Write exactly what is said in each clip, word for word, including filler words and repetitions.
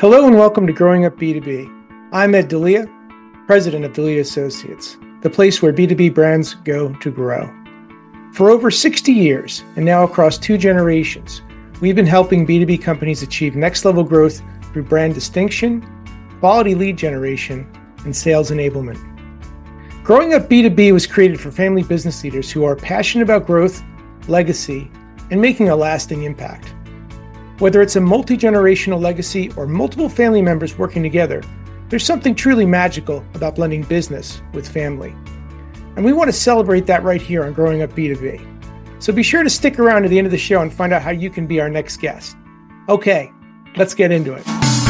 Hello and welcome to Growing Up B two B. I'm Ed D'Elia, president of D'Elia Associates, the place where B two B brands go to grow. For over sixty years, and now across two generations, we've been helping B two B companies achieve next-level growth through brand distinction, quality lead generation, and sales enablement. Growing Up B two B was created for family business leaders who are passionate about growth, legacy, and making a lasting impact. Whether it's a multi-generational legacy or multiple family members working together, there's something truly magical about blending business with family. And we want to celebrate that right here on Growing Up B two B. So be sure to stick around to the end of the show and find out how you can be our next guest. Okay, let's get into it.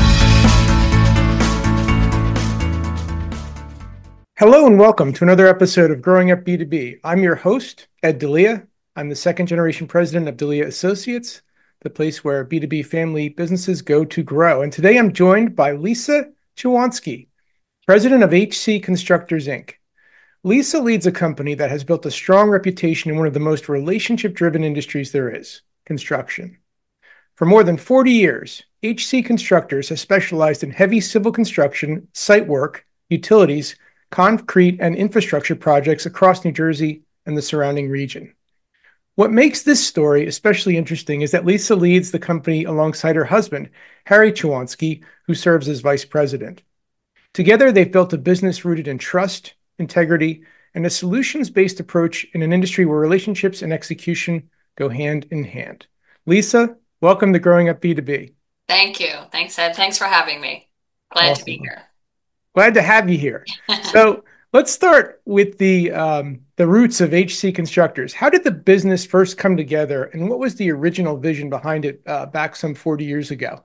Hello and welcome to another episode of Growing Up B two B. I'm your host, Ed D'Elia. I'm the second generation president of D'Elia Associates, the place where B two B family businesses go to grow. And today I'm joined by Lisa Chwanski, president of H C Constructors, Incorporated. Lisa leads a company that has built a strong reputation in one of the most relationship-driven industries there is, construction. For more than forty years, H C Constructors has specialized in heavy civil construction, site work, utilities, concrete, and infrastructure projects across New Jersey and the surrounding region. What makes this story especially interesting is that Lisa leads the company alongside her husband, Harry Chwanski, who serves as vice president. Together, they've built a business rooted in trust, integrity, and a solutions-based approach in an industry where relationships and execution go hand in hand. Lisa, welcome to Growing Up B two B. Thank you. Thanks, Ed. Thanks for having me. Glad Awesome. to be here. Glad to have you here. So let's start with the um, the roots of H C Constructors. How did the business first come together, and what was the original vision behind it uh, back some forty years ago?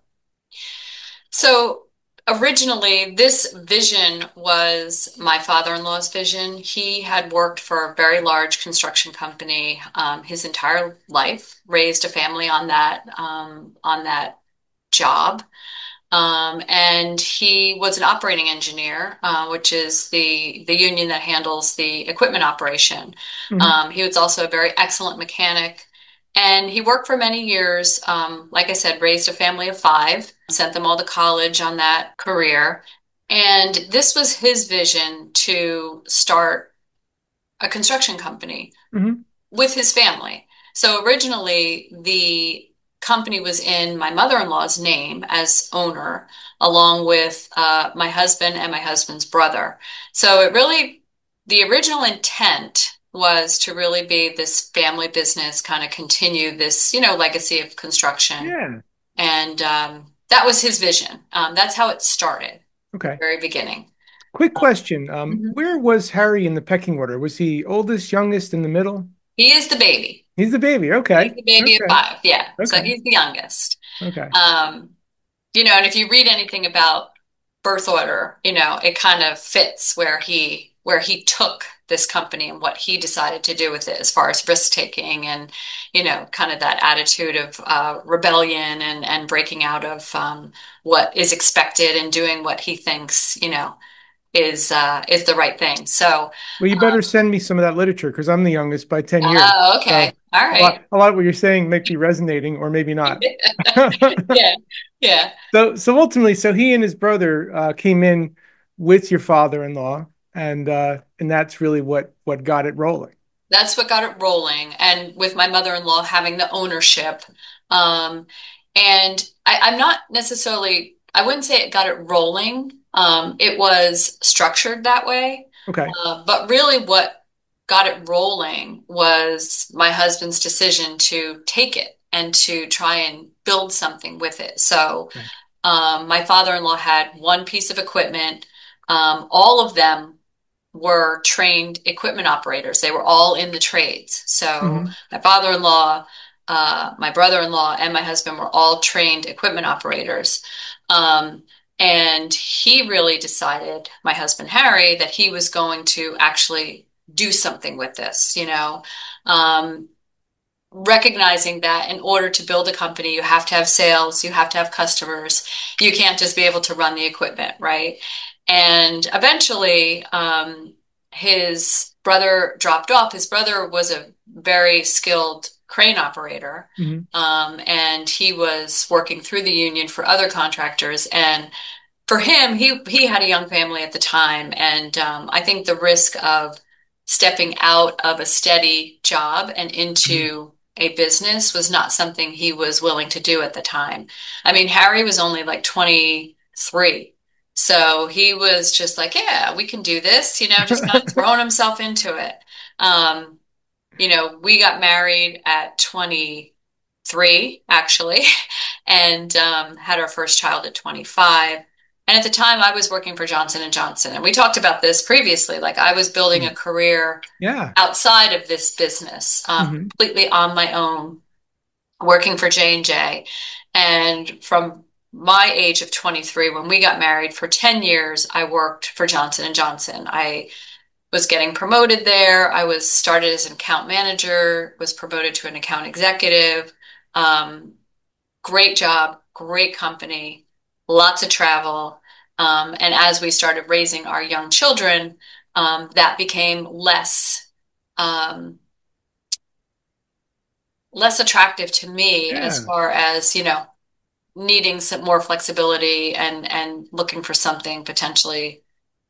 So originally, this vision was my father-in-law's vision. He had worked for a very large construction company um, his entire life, raised a family on that um, on that job. Um, and he was an operating engineer, uh, which is the the union that handles the equipment operation. Mm-hmm. Um, he was also a very excellent mechanic, and he worked for many years. Um, like I said, raised a family of five, sent them all to college on that career, and this was his vision to start a construction company Mm-hmm. with his family. So originally, the company was in my mother-in-law's name as owner, along with uh, my husband and my husband's brother. So it really, the original intent was to really be this family business, kind of continue this, you know, legacy of construction. Yeah. And um, that was his vision. Um, that's how it started, Okay. very beginning. Quick question. Um, Mhm. where was Harry in the pecking order? Was he oldest, youngest, in the middle? He is the baby. He's the baby. He's Okay. the baby of Okay. five. Yeah. So Okay. he's the youngest. Okay. Um, you know, and if you read anything about birth order, you know, it kind of fits where he where he took this company and what he decided to do with it as far as risk taking and, you know, kind of that attitude of uh, rebellion and and breaking out of um, what is expected and doing what he thinks, you know, is uh, is the right thing. So, Well, you better send me some of that literature because I'm the youngest by ten years. oh, So okay, all a lot, right, a lot of what you're saying might be resonating or maybe not. yeah, yeah. So, so ultimately, so he and his brother uh, came in with your father-in-law, and uh, and that's really what what got it rolling. That's what got it rolling. And with my mother-in-law having the ownership. Um, and I, I'm not necessarily, I wouldn't say it got it rolling. Um, it was structured that way. Okay. Uh, but really what got it rolling was my husband's decision to take it and to try and build something with it. So Okay. um, my father-in-law had one piece of equipment. Um, all of them were trained equipment operators. They were all in the trades. So Hmm. my father-in-law, uh, my brother-in-law, and my husband were all trained equipment operators. Um, and he really decided, my husband Harry, that he was going to actually do something with this, you know, um, recognizing that in order to build a company, you have to have sales, you have to have customers. You can't just be able to run the equipment, right? And eventually, um, his brother dropped off. His brother was a very skilled crane operator. Hmm. Um, and he was working through the union for other contractors. And for him, he he had a young family at the time, and um, I think the risk of stepping out of a steady job and Hmm. into a business was not something he was willing to do at the time. I mean, Harry was only like twenty-three, so he was just like, "Yeah, we can do this," you know, just kind of throwing himself into it. Um, you know, we got married at twenty-three, actually, and um, had our first child at twenty-five. And at the time, I was working for Johnson and Johnson, and we talked about this previously. Like I was building a career Yeah. outside of this business, um, Hmm. completely on my own, working for J and J. And from my age of twenty-three, when we got married, for ten years, I worked for Johnson and Johnson. I was getting promoted there. I was started as an account manager, was promoted to an account executive. Um, Great job, great company, lots of travel. Um, and as we started raising our young children, um, that became less um, less attractive to me as Yeah. far as, you know, needing some more flexibility and and looking for something potentially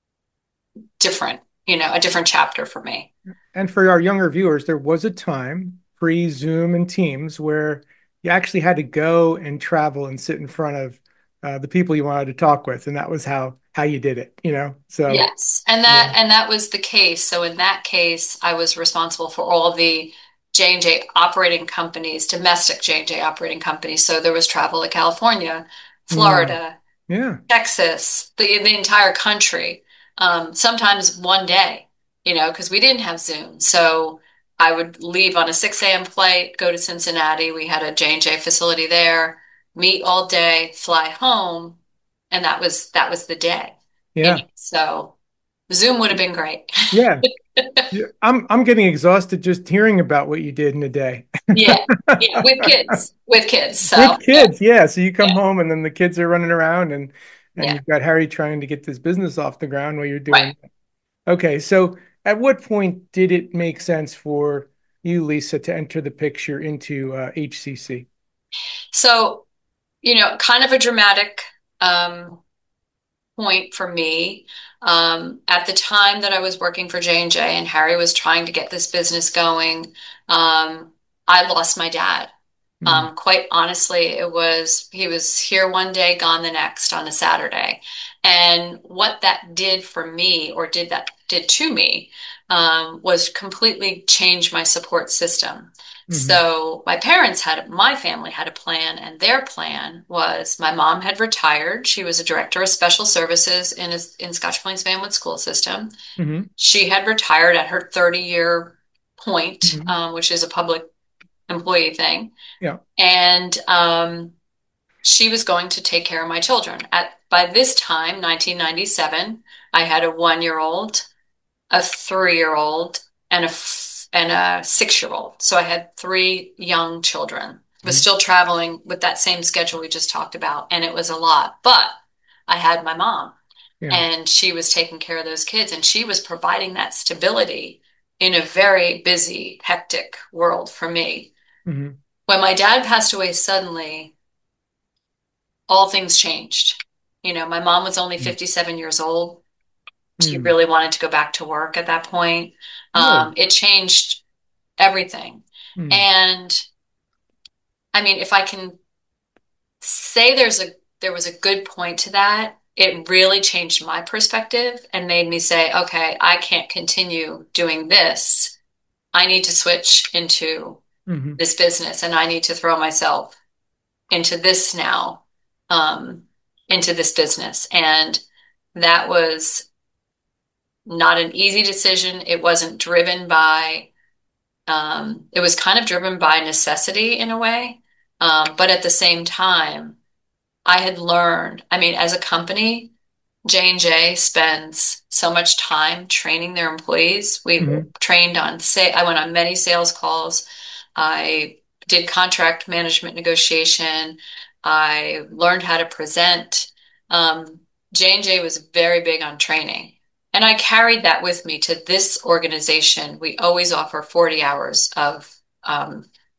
different, you know, a different chapter for me. And for our younger viewers, there was a time pre-Zoom and Teams where you actually had to go and travel and sit in front of uh, the people you wanted to talk with, and that was how how you did it, you know? So, Yes, and yeah. that and that was the case. So in that case, I was responsible for all the J and J operating companies, domestic J and J operating companies. So there was travel to California, Mm, Florida, yeah. Texas, the the entire country. Um, sometimes one day, you know, because we didn't have Zoom. So I would leave on a six a m flight, go to Cincinnati. We had a J and J facility there, meet all day, fly home, and that was that was the day, you know. Yeah. So Zoom would have been great. Yeah. Yeah. I'm I'm getting exhausted just hearing about what you did in a day. Yeah, yeah, with kids, with kids. So With kids, yeah. So you come yeah, home and then the kids are running around and and yeah, you've got Harry trying to get this business off the ground while you're right. doing. Okay, so at what point did it make sense for you, Lisa, to enter the picture into uh, H C C? So, you know, kind of a dramatic um, point for me. Um, at the time that I was working for J and J and Harry was trying to get this business going, um, I lost my dad. Mm, Um, quite honestly, it was, he was here one day, gone the next on a Saturday. And what that did for me, or did that did to me, um, was completely change my support system. hmm. So my parents had, my family had a plan, and their plan was my mom had retired. She was a director of special services in, a, in Scotch Plains Vanwood School System. Hmm. She had retired at her thirty year point, Hmm. um, which is a public employee thing. Yeah. And um, she was going to take care of my children. At by this time, nineteen ninety-seven, I had a one year old, a three year old, and a f- and a six year old. So I had three young children. I was Mhm. still traveling with that same schedule we just talked about, and it was a lot. But I had my mom, Yeah. and she was taking care of those kids, and she was providing that stability in a very busy, hectic world for me. Hmm. When my dad passed away suddenly, all things changed. You know, my mom was only fifty-seven years old. She Mm. really wanted to go back to work at that point. Really? Um, it changed everything. Mm. And I mean, if I can say there's a there was a good point to that, it really changed my perspective and made me say, okay, I can't continue doing this. I need to switch into Hmm. this business and I need to throw myself into this now, um, into this business. And that was not an easy decision. It wasn't driven by, um, it was kind of driven by necessity in a way. Um, but at the same time, I had learned, I mean, as a company, J and J spends so much time training their employees. We Hmm. trained on say I went on many sales calls. I did contract management negotiation. I learned how to present. Um, J and J was very big on training. And I carried that with me to this organization. We always offer forty hours of um,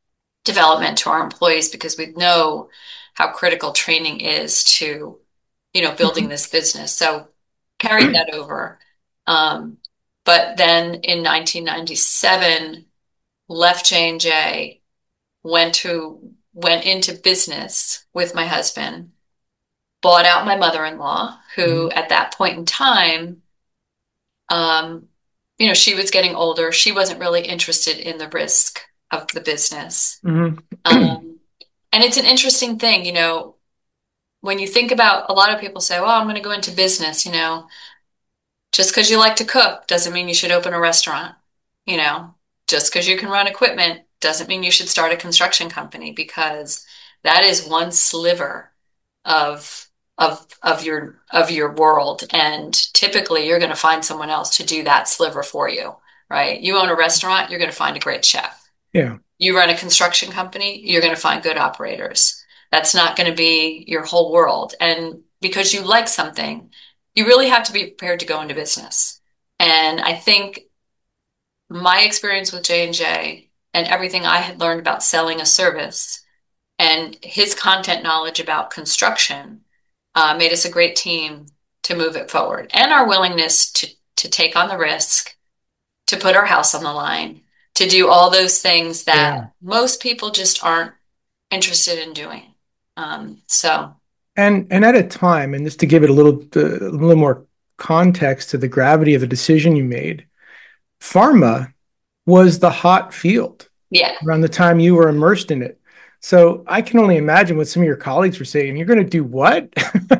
development to our employees because we know how critical training is to, you know, building Mhm. this business. So carried that over. Um, but then in nineteen ninety-seven, left J and J, went to went into business with my husband, bought out my mother-in-law, who Mhm. at that point in time, um, you know, she was getting older. She wasn't really interested in the risk of the business. Mhm. Um, and it's an interesting thing, you know, when you think about a lot of people say, well, I'm going to go into business, you know, just because you like to cook doesn't mean you should open a restaurant. You know, just because you can run equipment doesn't mean you should start a construction company because that is one sliver of of of your of your world. And typically you're going to find someone else to do that sliver for you, right? You own a restaurant, you're going to find a great chef. Yeah. You run a construction company, you're going to find good operators. That's not going to be your whole world. And because you like something, you really have to be prepared to go into business. And I think my experience with J and J and everything I had learned about selling a service and his content knowledge about construction uh, made us a great team to move it forward. And our willingness to to take on the risk, to put our house on the line, to do all those things that Yeah. most people just aren't interested in doing. Um, so, And and at a time, and just to give it a little uh, a little more context to the gravity of the decision you made, pharma was the hot field yeah, around the time you were immersed in it. So I can only imagine what some of your colleagues were saying. You're going to do what?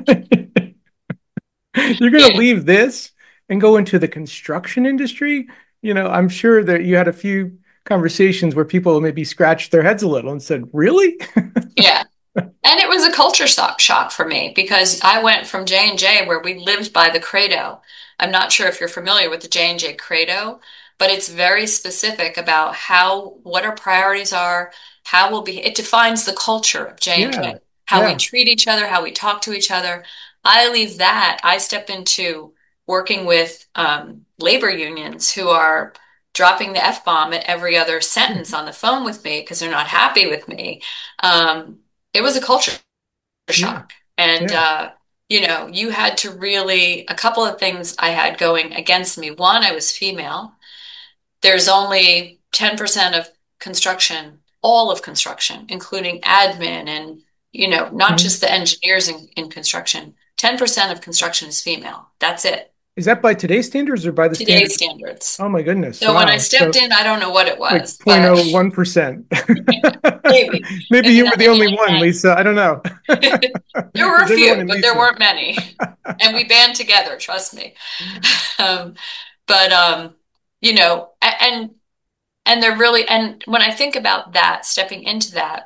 You're going to yeah, leave this and go into the construction industry? You know, I'm sure that you had a few conversations where people maybe scratched their heads a little and said, "Really?" yeah. And it was a culture shock shock for me because I went from J and J where we lived by the Credo. I'm not sure if you're familiar with the J and J Credo, but it's very specific about how what our priorities are, how we'll be it defines the culture of J and Yeah. J, how we Yeah. treat each other, how we talk to each other. I leave that, I step into working with um, labor unions who are dropping the F-bomb at every other sentence on the phone with me because they're not happy with me. Um, it was a culture Yeah. shock. And, Yeah. uh, you know, you had to really, a couple of things I had going against me. One, I was female. There's only ten percent of construction, all of construction, including admin and, you know, not Mhm. just the engineers in, in construction. ten percent of construction is female. That's it. Is that by today's standards or by the Today's standard? standards. Oh my goodness. So when I Wow. stepped So in, I don't know what it like was, but zero point zero one percent. maybe Maybe in the you were the in the only late one, Lisa. I don't know. there were a There's everyone few, in but there Lisa. weren't many. And we band together, trust me. Um, but um, you know, and and they're really and when I think about that, stepping into that,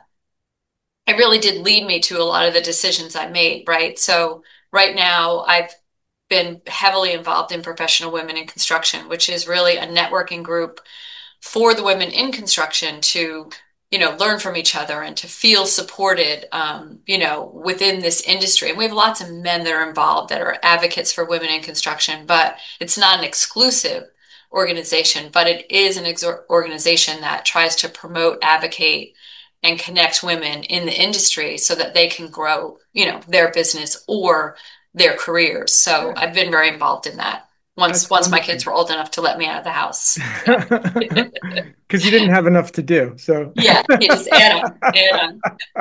it really did lead me to a lot of the decisions I made, right? So right now I've been heavily involved in Professional Women in Construction, which is really a networking group for the women in construction to, you know, learn from each other and to feel supported, um, you know, within this industry. And we have lots of men that are involved that are advocates for women in construction, but it's not an exclusive organization, but it is an ex- organization that tries to promote, advocate, and connect women in the industry so that they can grow, you know, their business or their careers. So Yeah, I've been very involved in that once that's once my kids wonderful. were old enough to let me out of the house. Yeah. Because you didn't have enough to do. So Yeah, you just add on, add on.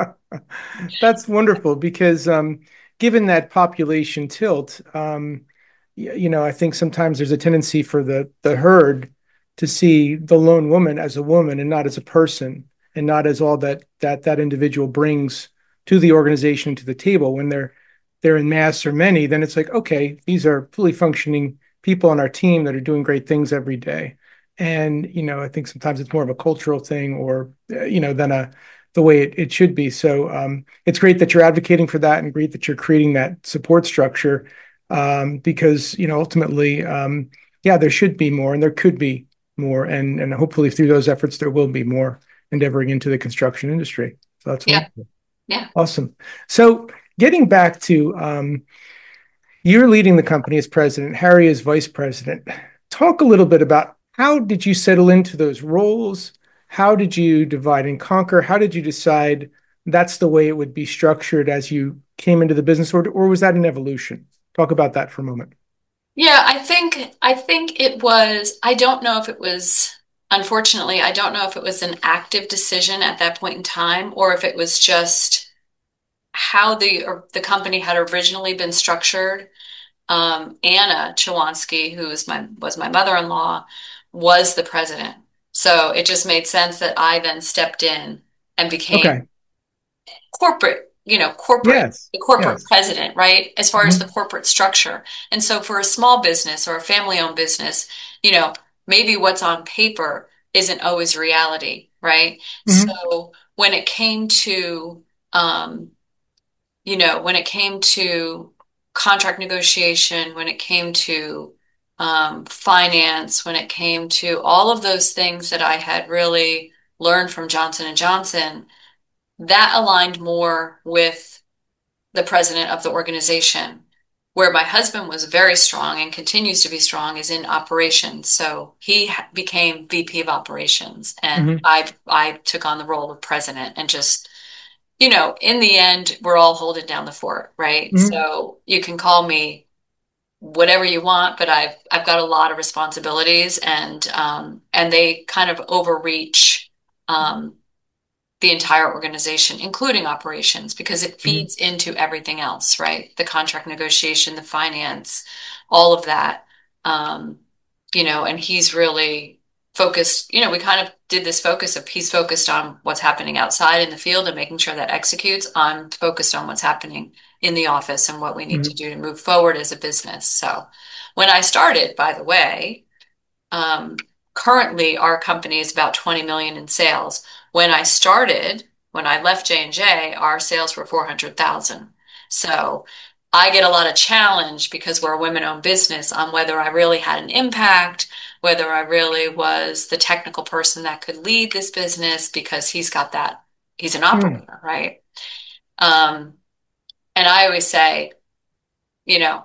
that's wonderful because um, given that population tilt, um, y- you know, I think sometimes there's a tendency for the the herd to see the lone woman as a woman and not as a person and not as all that that that individual brings to the organization, to the table. When they're they're in mass or many, then it's like, okay, these are fully functioning people on our team that are doing great things every day. And, you know, I think sometimes it's more of a cultural thing or, uh, you know, than a the way it, it should be. So um, it's great that you're advocating for that and great that you're creating that support structure um, because, you know, ultimately, um, yeah, there should be more and there could be more. And, and hopefully through those efforts, there will be more endeavoring into the construction industry. So that's Yeah, wonderful. yeah. Awesome. So getting back to um, you're leading the company as president, Harry is vice president. Talk a little bit about how did you settle into those roles? how did you divide and conquer? How did you decide that's the way it would be structured as you came into the business, or, or was that an evolution? Talk about that for a moment. Yeah, I think I think it was, I don't know if it was, unfortunately, I don't know if it was an active decision at that point in time or if it was just how the or the company had originally been structured. Um, Anna Chawansky, who was my was my mother-in-law, was the president. So it just made sense that I then stepped in and became Okay. corporate, you know, corporate, Yes. the corporate Yes. president, right? As far as the Hmm. corporate structure. And so for a small business or a family-owned business, you know, maybe what's on paper isn't always reality, right? Hmm. So when it came to, um, you know, when it came to contract negotiation, when it came to um, finance, when it came to all of those things that I had really learned from Johnson and Johnson, that aligned more with the president of the organization. Where my husband was very strong and continues to be strong is in operations. So he became V P of operations, and Hmm. I I took on the role of president and just, you know, in the end, we're all holding down the fort, right? Hmm. So you can call me whatever you want, but I've I've got a lot of responsibilities, and um, and they kind of overreach um, the entire organization, including operations, because it Hmm. feeds into everything else, right? The contract negotiation, the finance, all of that. Um, you know, and he's really focused, you know, we kind of did this focus of he's focused on what's happening outside in the field and making sure that executes. I'm focused on what's happening in the office and what we need to Hmm. do to move forward as a business. So when I started, by the way, um, currently, our company is about twenty million in sales. When I started, when I left J and J, our sales were four hundred thousand. So I get a lot of challenge because we're a women-owned business on whether I really had an impact, whether I really was the technical person that could lead this business because he's got that, he's an Hmm. operator, right? Um, and I always say, you know,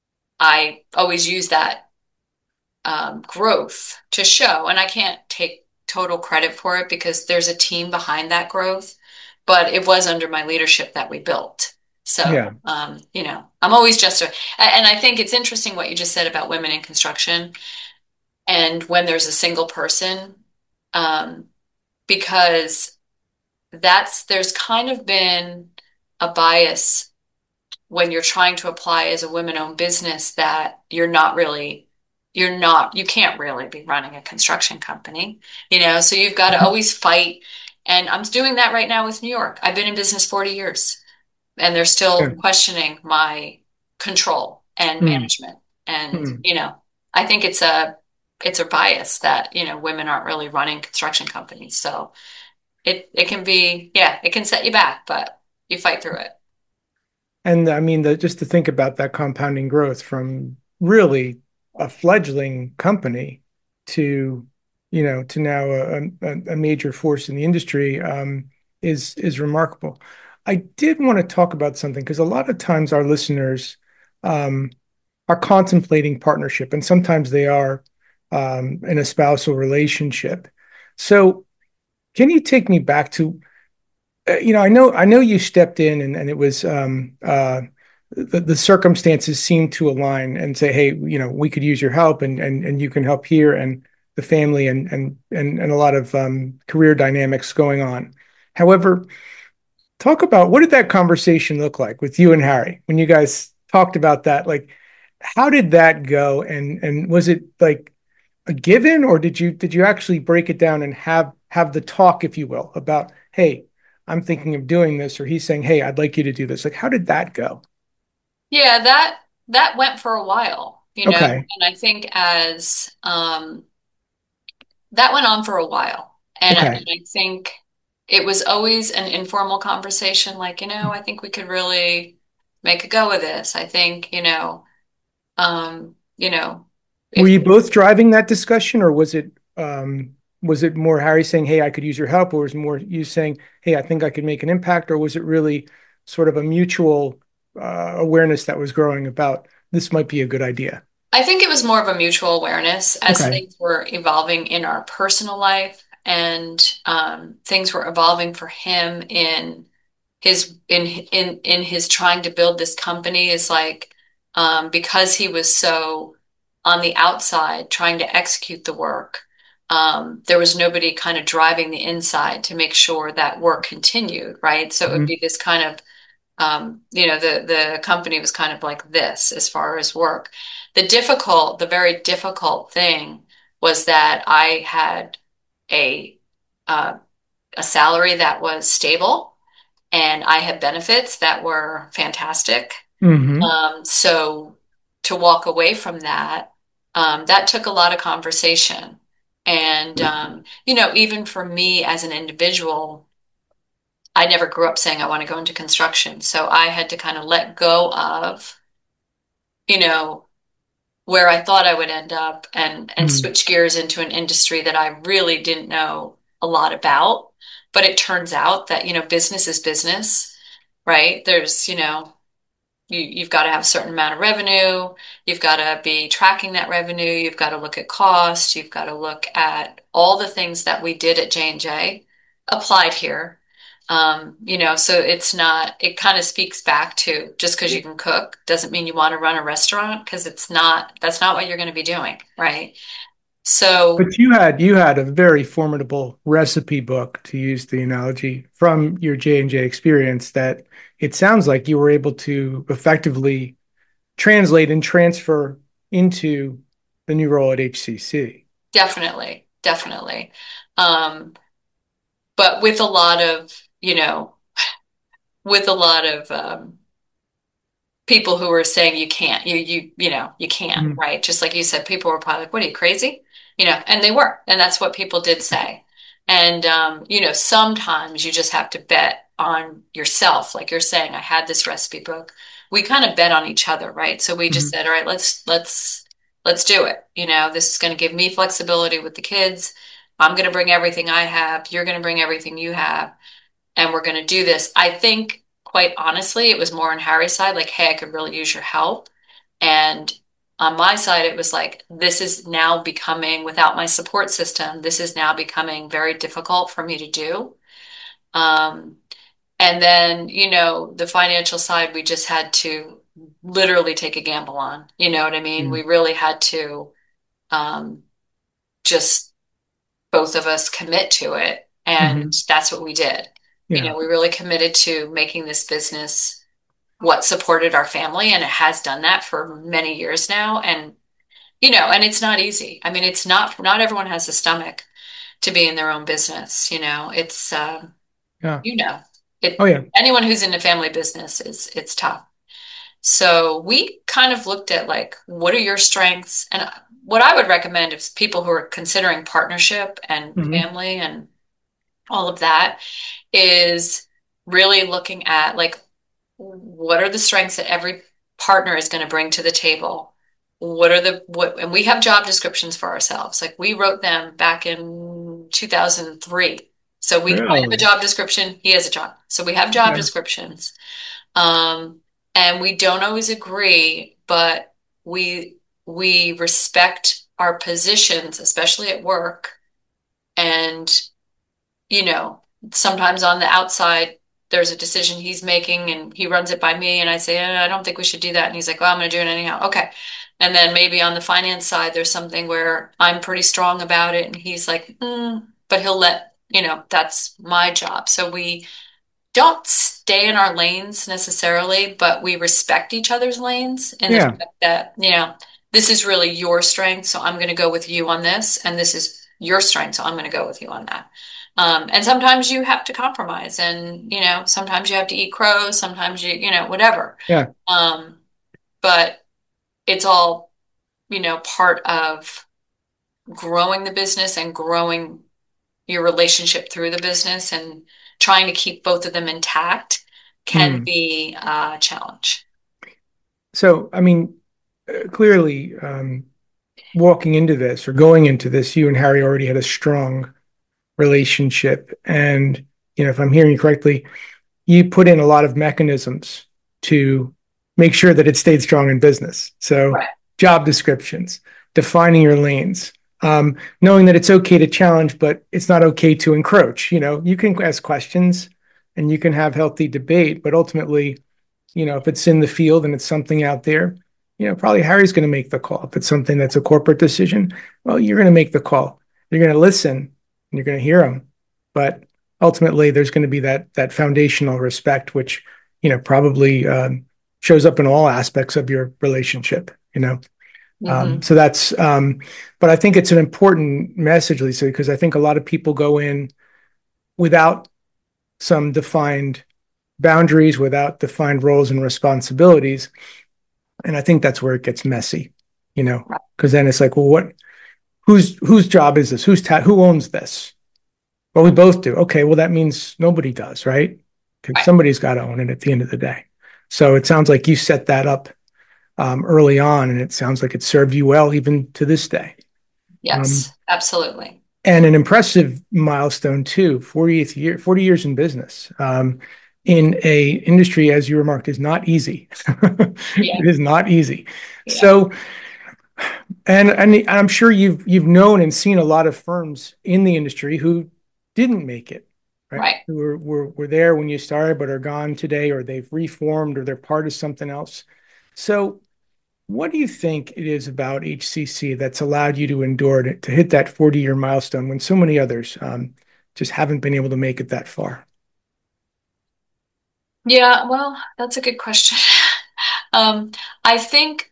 I always use that um, growth to show. And I can't take total credit for it because there's a team behind that growth, but it was under my leadership that we built. So, Yeah. um, you know, I'm always just a, and I think it's interesting what you just said about women in construction and when there's a single person, um, because that's, there's kind of been a bias when you're trying to apply as a women-owned business that you're not really you're not you can't really be running a construction company, you know, so you've got to Mhm. always fight. And I'm doing that right now with New York. I've been in business forty years and they're still Yeah. questioning my control and Hmm. management. And Hmm. you know, I think it's a it's a bias that, you know, women aren't really running construction companies. So it it can be, yeah, it can set you back, but you fight through it. And I mean, the, just to think about that compounding growth from really a fledgling company to, you know, to now a, a, a major force in the industry um, is is remarkable. I did want to talk about something because a lot of times our listeners um, are contemplating partnership, and sometimes they are um, in a spousal relationship. So, can you take me back to uh, you know, I know, I know you stepped in and, and it was um, uh, the, the circumstances seemed to align and say, hey, you know, we could use your help and and and you can help here and the family and and and and a lot of um, career dynamics going on. However, talk about what did that conversation look like with you and Harry when you guys talked about that? Like, how did that go? And and was it like a given, or did you did you actually break it down and have have the talk, if you will, about, hey, I'm thinking of doing this, or he's saying, hey, I'd like you to do this. Like, how did that go? Yeah, that that went for a while, you know, Okay. and I think as um that went on for a while. And, Okay. and I think it was always an informal conversation, like, you know, I think we could really make a go of this. I think, you know, um, you know, Were if you both driving that discussion, or was it um was it more Harry saying, hey, I could use your help, or was it more you saying, hey, I think I could make an impact, or was it really sort of a mutual uh, awareness that was growing about this might be a good idea? I think it was more of a mutual awareness as Okay. things were evolving in our personal life and um, things were evolving for him in his in in in his trying to build this company is like um, because he was so on the outside trying to execute the work. Um, there was nobody kind of driving the inside to make sure that work continued, right? So it would Mhm. be this kind of um, you know, the the company was kind of like this as far as work. The difficult, the very difficult thing was that I had a uh, a salary that was stable, and I had benefits that were fantastic. Mhm. Um, so to walk away from that, um, that took a lot of conversation. And um, you know, even for me as an individual, I never grew up saying I want to go into construction. So I had to kind of let go of, you know, where I thought I would end up and and Mhm. switch gears into an industry that I really didn't know a lot about. But it turns out that, you know, business is business, right? There's, you know, you, you've got to have a certain amount of revenue. You've got to be tracking that revenue. You've got to look at cost. You've got to look at all the things that we did at J and J applied here. Um, you know, so it's not, it kind of speaks back to just because you can cook doesn't mean you want to run a restaurant because it's not, that's not what you're going to be doing, right? So But you had you had a very formidable recipe book, to use the analogy, from your J and J experience that it sounds like you were able to effectively translate and transfer into the new role at H C C. definitely, definitely. Um, but with a lot of, you know, with a lot of, um, people who were saying you can't, you you you know, you can't, Mhm. right? Just like you said, people were probably like, "What are you crazy?" You know, and they were, and that's what people did say. And um, you know, sometimes you just have to bet on yourself, like you're saying. I had this recipe book. We kind of bet on each other, right? So we just Mhm. said, "All right, let's let's let's do it." You know, this is going to give me flexibility with the kids. I'm going to bring everything I have. You're going to bring everything you have, and we're going to do this. I think, quite honestly, it was more on Harry's side, like, hey, I could really use your help. And on my side, it was like, this is now becoming, without my support system, this is now becoming very difficult for me to do. Um, and then, you know, the financial side, we just had to literally take a gamble on. You know what I mean? We Mhm. really had to um, just both of us commit to it. And Mhm. that's what we did. You Yeah. know, we really committed to making this business what supported our family, and it has done that for many years now. And, you know, and it's not easy. I mean, it's not, not everyone has the stomach to be in their own business. You know, it's, um, Yeah. you know, Oh it, yeah. anyone who's in a family business is, it's tough. So we kind of looked at like, what are your strengths? And what I would recommend is people who are considering partnership and Mhm. family and all of that is really looking at like what are the strengths that every partner is going to bring to the table? What are the what and we have job descriptions for ourselves. Like we wrote them back in two thousand three. So we I have a Really? job description, he has a job. So we have job Okay. descriptions. Um and we don't always agree, but we we respect our positions, especially at work. And you know, sometimes on the outside, there's a decision he's making and he runs it by me, and I say, eh, I don't think we should do that. And he's like, well, I'm going to do it anyhow. Okay. And then maybe on the finance side, there's something where I'm pretty strong about it, and he's like, mm, but he'll let, you know, that's my job. So we don't stay in our lanes necessarily, but we respect each other's lanes in the Yeah. fact that, you know, this is really your strength, so I'm going to go with you on this, and this is your strength, so I'm going to go with you on that. Um, and sometimes you have to compromise, and you know, sometimes you have to eat crow, sometimes you, you know, whatever. Yeah. Um, but it's all, you know, part of growing the business and growing your relationship through the business and trying to keep both of them intact can Hmm. be a challenge. So, I mean, uh, clearly, um, walking into this or going into this, you and Harry already had a strong relationship. And, you know, if I'm hearing you correctly, you put in a lot of mechanisms to make sure that it stayed strong in business. So, Right. job descriptions, defining your lanes, Um, knowing that it's okay to challenge, but it's not okay to encroach. You know, you can ask questions and you can have healthy debate, but ultimately, you know, if it's in the field and it's something out there, you know, probably Harry's going to make the call. If it's something that's a corporate decision, well, you're going to make the call. You're going to listen and you're going to hear them. But ultimately, there's going to be that that foundational respect, which, you know, probably um, shows up in all aspects of your relationship, you know. Um, Hmm. so that's, um, but I think it's an important message, Lisa, because I think a lot of people go in without some defined boundaries, without defined roles and responsibilities. And I think that's where it gets messy, you know, Right. because then it's like, well, what, whose, whose job is this? Who's, ta- who owns this? Well, we both do. Okay. Well, that means nobody does, right? Because Right. somebody's got to own it at the end of the day. So it sounds like you set that up um, early on, and it sounds like it served you well even to this day. Um, Yes, absolutely. and an impressive milestone too, fortieth year, forty years in business. Um, in a industry, as you remarked, is not easy. Yeah. It is not easy. Yeah. So, and and I'm sure you've you've known and seen a lot of firms in the industry who didn't make it, right? Right. Who were were, were there when you started, but are gone today, or they've reformed, or they're part of something else. So, what do you think it is about H C C that's allowed you to endure to, to hit that forty year milestone when so many others um, just haven't been able to make it that far? Yeah, well, that's a good question. Um, I think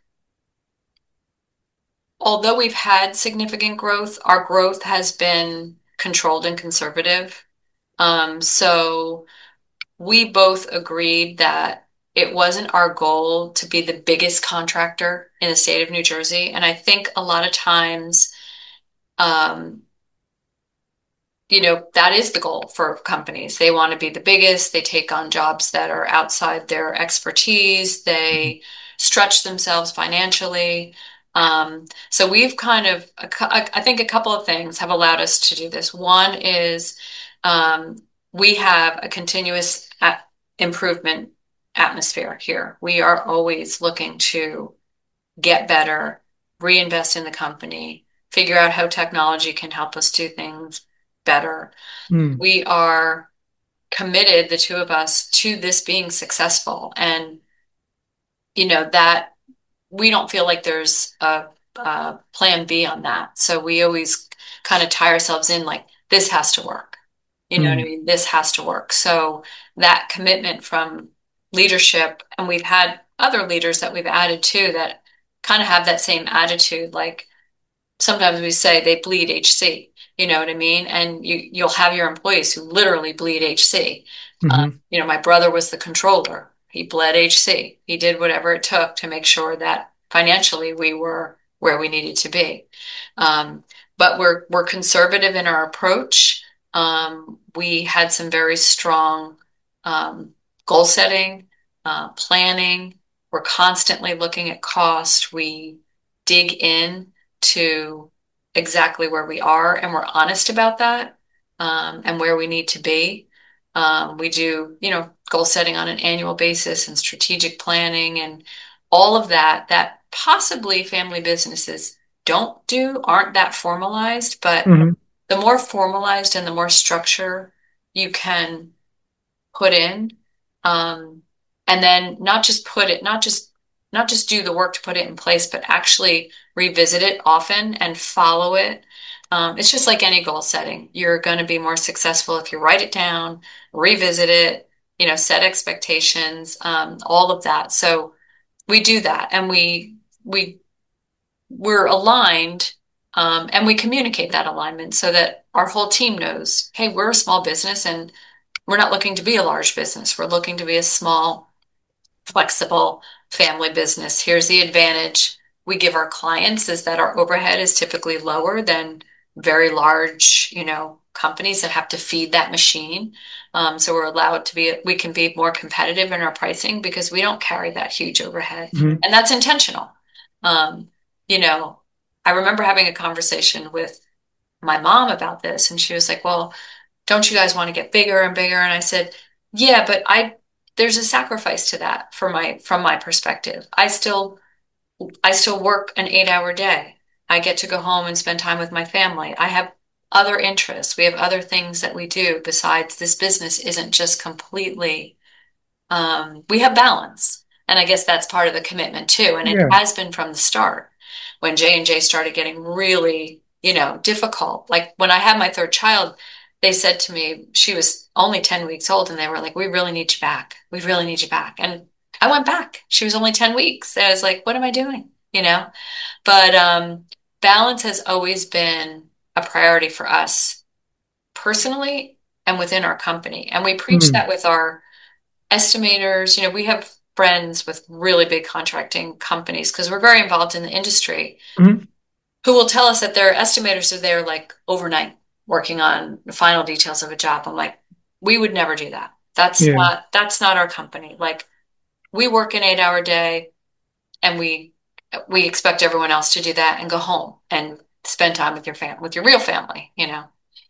although we've had significant growth, our growth has been controlled and conservative. Um, so we both agreed that it wasn't our goal to be the biggest contractor in the state of New Jersey. And I think a lot of times, um, you know, that is the goal for companies. They want to be the biggest. They take on jobs that are outside their expertise. They stretch themselves financially. Um, so we've kind of, I think a couple of things have allowed us to do this. One is um, we have a continuous a- improvement atmosphere here. We are always looking to get better, reinvest in the company, figure out how technology can help us do things better. Mm, We are committed, the two of us, to this being successful. And, you know, that we don't feel like there's a, a plan B on that. So we always kind of tie ourselves in like, this has to work. You know what I mm, mean? This has to work. So that commitment from leadership, and we've had other leaders that we've added too that kind of have that same attitude. Like sometimes we say they bleed H C, you know what I mean? And you you'll have your employees who literally bleed H C. Uh, hmm you know, my brother was the controller. He bled H C. He did whatever it took to make sure that financially we were where we needed to be. Um, but we're we're conservative in our approach. Um, we had some very strong um, goal setting, uh, planning. We're constantly looking at cost. We dig in to exactly where we are, and we're honest about that, um, and where we need to be. Um, we do, you know, goal setting on an annual basis and strategic planning and all of that, that possibly family businesses don't do, aren't that formalized, but hmm the more formalized and the more structure you can put in, um, and then not just put it, not just not just do the work to put it in place, but actually revisit it often and follow it. Um, it's just like any goal setting. You're going to be more successful if you write it down, revisit it, you know, set expectations, um, all of that. So we do that, and we we we're aligned, um, and we communicate that alignment so that our whole team knows, hey, we're a small business and we're not looking to be a large business. We're looking to be a small, flexible family business. Here's the advantage we give our clients is that our overhead is typically lower than very large, you know, companies that have to feed that machine. Um, so we're allowed to be, we can be more competitive in our pricing because we don't carry that huge overhead. hmm And that's intentional. Um, you know, I remember having a conversation with my mom about this, and she was like, well, don't you guys want to get bigger and bigger? And I said, yeah, but I there's a sacrifice to that for my from my perspective. I still I still work an eight hour day. I get to go home and spend time with my family. I have other interests. We have other things that we do besides this business isn't just completely, um, we have balance. And I guess that's part of the commitment too. And it Yeah. has been from the start when J and J started getting really, you know, difficult. Like when I had my third child, they said to me, she was only ten weeks old, and they were like, we really need you back. We really need you back. And I went back. She was only ten weeks. I was like, what am I doing? You know? But um, balance has always been a priority for us personally and within our company. And we preach Mm. that with our estimators. You know, we have friends with really big contracting companies because we're very involved in the industry Mhm. who will tell us that their estimators are there like overnight working on the final details of a job. I'm like, we would never do that. That's Yeah. not that's not our company. Like we work an eight hour day and we we expect everyone else to do that and go home and spend time with your fam with your real family, you know.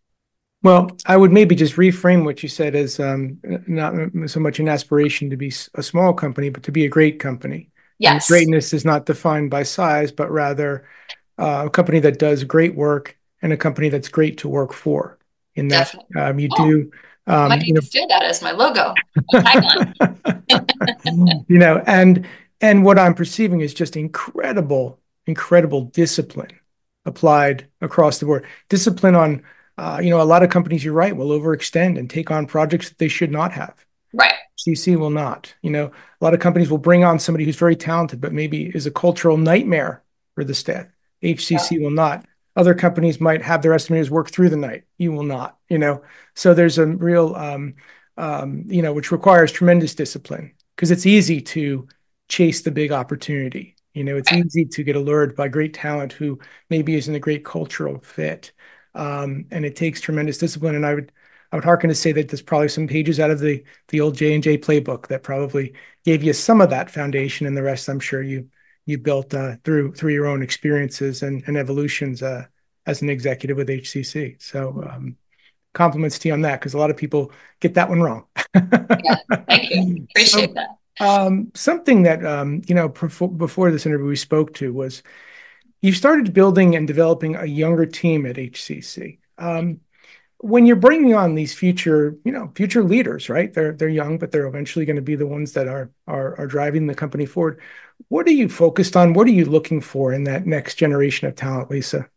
Well, I would maybe just reframe what you said as um, not so much an aspiration to be a small company, but to be a great company. And Yes, greatness is not defined by size, but rather uh, a company that does great work and a company that's great to work for. In that definitely. um, you Oh, do, I might um, need to you steal that as my logo, my tagline. know, you know, and and what I'm perceiving is just incredible, incredible discipline applied across the board. Discipline on, uh, you know, a lot of companies, you're right, will overextend and take on projects that they should not have. Right. C C will not. You know, a lot of companies will bring on somebody who's very talented, but maybe is a cultural nightmare for the staff. Yeah. H C C will not. Other companies might have their estimators work through the night. You will not. You know, so there's a real, um, um, you know, which requires tremendous discipline because it's easy to chase the big opportunity. You know, it's Right. easy to get allured by great talent who maybe isn't a great cultural fit, um, and it takes tremendous discipline. And I would I would hearken to say that there's probably some pages out of the the old J and J playbook that probably gave you some of that foundation, and the rest I'm sure you you built uh, through through your own experiences and, and evolutions uh, as an executive with H C C. So um, compliments to you on that because a lot of people get that one wrong. Yeah. Thank you. So Appreciate that. um, something that um, you know before, before this interview we spoke to was you started building and developing a younger team at H C C. Um, when you're bringing on these future, you know, future leaders, right? They're they're young, but they're eventually going to be the ones that are are are driving the company forward. What are you focused on? What are you looking for in that next generation of talent, Lisa?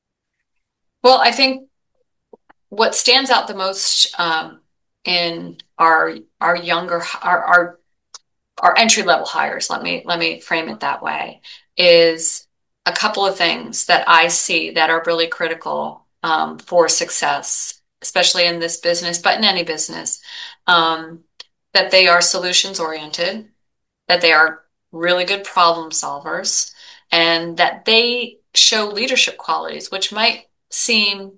Well, I think what stands out the most um, in our our younger our our, our entry level hires, let me let me frame it that way, is a couple of things that I see that are really critical um, for success, especially in this business, but in any business. Um, that they are solutions oriented, that they are really good problem solvers, and that they show leadership qualities, which might seem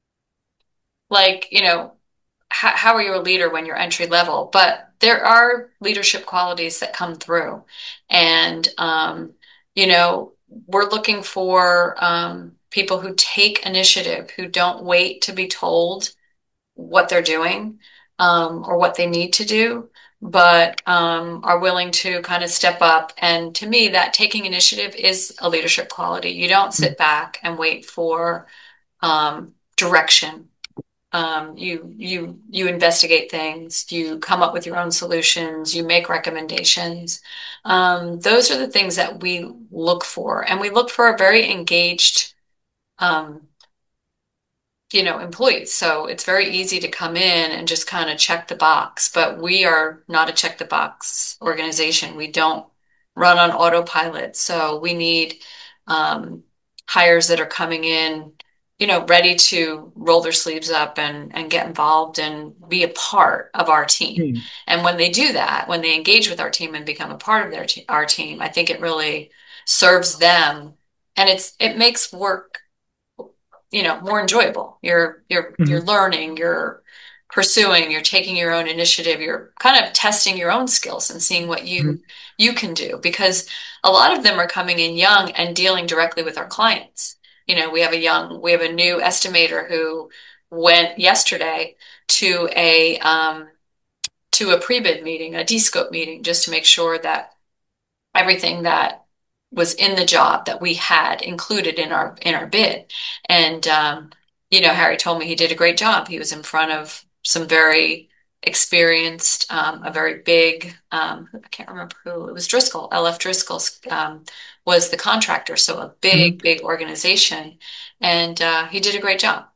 like, you know, how, how are you a leader when you're entry level? But there are leadership qualities that come through. And, um, you know, we're looking for um, people who take initiative, who don't wait to be told what they're doing um, or what they need to do, but um, are willing to kind of step up. And to me, that taking initiative is a leadership quality. You don't sit back and wait for um, direction. Um, you you you investigate things, you come up with your own solutions, you make recommendations. Um, those are the things that we look for, and we look for a very engaged um, you know, employees. So it's very easy to come in and just kind of check the box, but we are not a check the box organization. We don't run on autopilot. So we need um, hires that are coming in, you know, ready to roll their sleeves up and, and get involved and be a part of our team. Hmm. And when they do that, when they engage with our team and become a part of their te- our team, I think it really serves them and it's it makes work you know more enjoyable. You're you're you're Mhm. learning, you're pursuing, you're taking your own initiative, you're kind of testing your own skills and seeing what you Mhm. you can do because a lot of them are coming in young and dealing directly with our clients. You know, we have a young we have a new estimator who went yesterday to a um, to a pre-bid meeting, a D-scope meeting, just to make sure that everything that was in the job that we had included in our in our bid. And um, you know, Harry told me he did a great job. He was in front of some very experienced, um, a very big, um, I can't remember who it was. Driscoll, L F Driscoll, um, was the contractor, so a big, Hmm. big organization, and uh, he did a great job.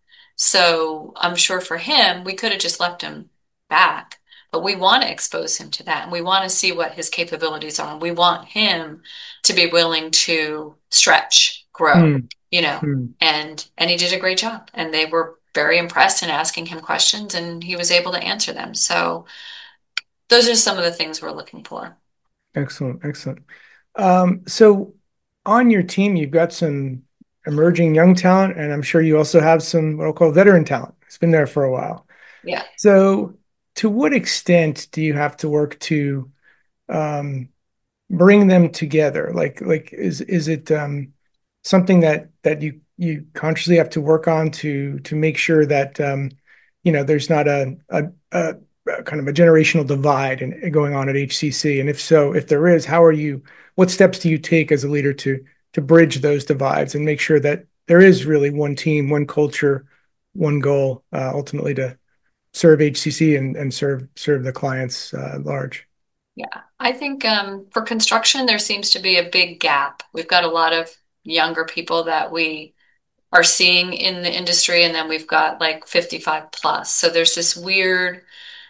So I'm sure for him, we could have just left him back, but we want to expose him to that, and we want to see what his capabilities are. And we want him to be willing to stretch, grow, Hmm. you know, Hmm. and and he did a great job. And they were very impressed in asking him questions, and he was able to answer them. So those are some of the things we're looking for. Excellent, excellent. Um, so on your team, you've got some emerging young talent, and I'm sure you also have some what I'll call veteran talent. It's been there for a while. Yeah. So to what extent do you have to work to um, bring them together? Like, like is is it um, something that that you you consciously have to work on to to make sure that um, you know there's not a, a, a, a kind of a generational divide in, going on at H C C? And if so, if there is, how are you? What steps do you take as a leader to to bridge those divides and make sure that there is really one team, one culture, one goal, uh, ultimately to serve H C C and, and serve serve the clients uh, at large? Yeah. I think um, for construction, there seems to be a big gap. We've got a lot of younger people that we are seeing in the industry, and then we've got like fifty-five plus. So there's this weird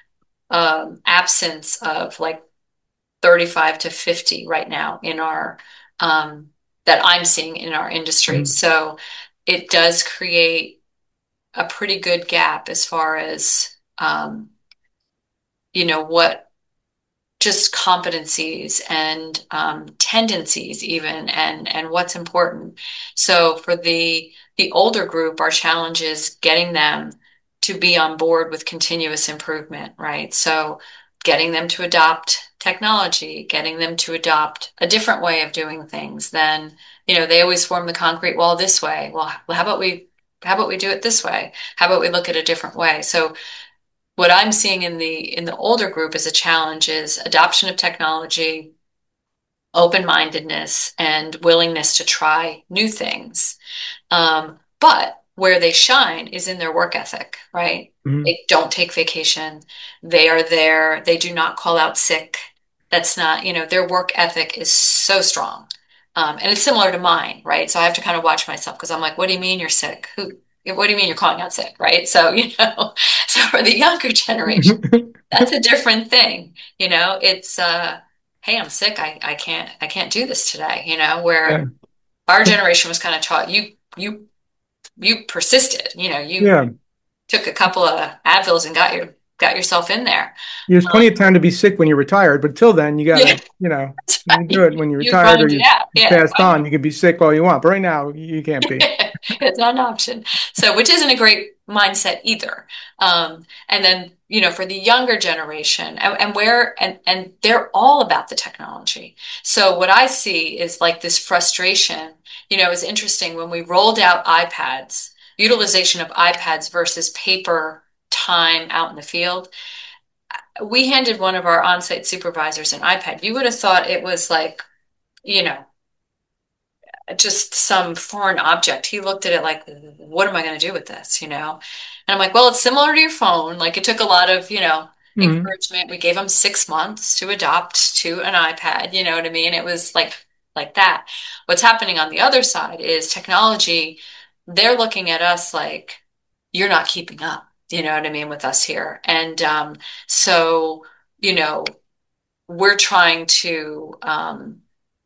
um, absence of like thirty-five to fifty right now in our um, that I'm seeing in our industry. Mhm. So it does create a pretty good gap as far as um, you know what just competencies and um, tendencies even and and what's important. So for the the older group, our challenge is getting them to be on board with continuous improvement, right? So getting them to adopt technology, getting them to adopt a different way of doing things than, you know, they always form the concrete wall this way. Well, how about we how about we do it this way? How about we look at a different way? So what I'm seeing in the in the older group as a challenge is adoption of technology, open-mindedness, and willingness to try new things. Um, but where they shine is in their work ethic, right? Mhm. They don't take vacation. They are there. They do not call out sick. That's not, you know, their work ethic is so strong. Um, and it's similar to mine, right? So I have to kind of watch myself because I'm like, what do you mean you're sick? Who, what do you mean you're calling out sick, right? So, you know, so for the younger generation, that's a different thing. You know, it's uh, hey, I'm sick. I, I can't I can't do this today, you know, Yeah, where our generation was kind of taught you you you persisted. You know, you yeah. took a couple of Advils and got your got yourself in there. There's Um, plenty of time to be sick when you're retired, but till then, you yeah, gotta, you know, that's you do right. it when you're You retired or grind it you've out. Yeah, passed on. You can be sick all you want, but right now, you can't be. it's not an option. So, which isn't a great mindset either. Um, and then, you know, for the younger generation, and, and where, and and they're all about the technology. So, what I see is like this frustration. You know, it's interesting when we rolled out iPads, utilization of iPads versus paper time out in the field. We handed one of our on-site supervisors an iPad. You would have thought it was like, you know, just some foreign object. He looked at it like, what am I going to do with this? You know? And I'm like, well, it's similar to your phone. Like it took a lot of, you know, Hmm. encouragement. We gave him six months to adopt to an iPad. You know what I mean? It was like, like that. What's happening on the other side is technology. They're looking at us like, you're not keeping up. You know what I mean with us here. And um, so, you know, we're trying to um,